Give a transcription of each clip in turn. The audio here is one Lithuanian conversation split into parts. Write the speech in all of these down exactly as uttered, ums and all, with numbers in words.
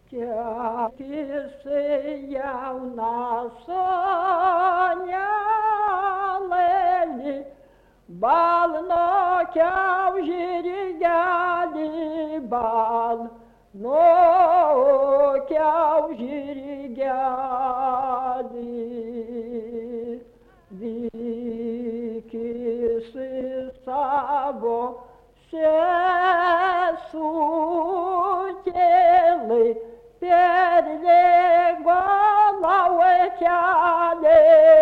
Kiesi jauna sonelė, balno kiaužirgelį, balno kiaužirgelį. Vykisi savo sesutėlai, perlėgo laukelį,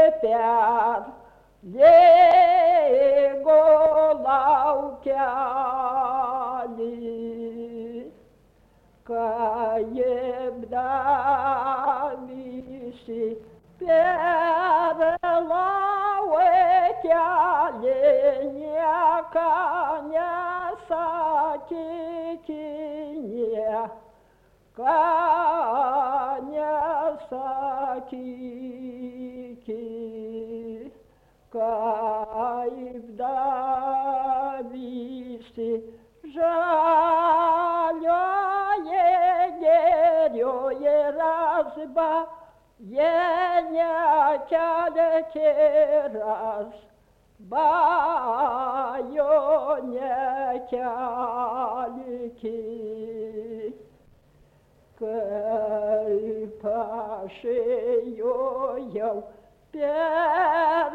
perlėgo laukelį. Kaip davisi per laukelį, nieko nesakykinė. Ką nesakykit, kaip davisi žalioje gerioje razba, jie nekelia keras, bajo nekelkit. Kaip aš ėjau per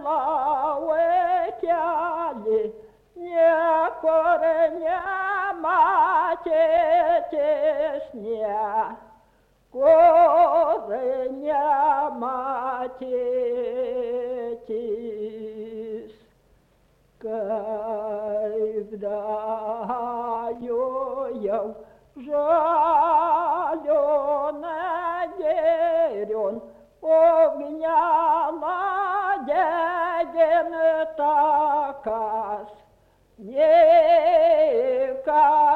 laukelį, niekur nematėtės, niekur nematėtės. Kaip dajojau žalion gerion, ugniala degin takas, niekas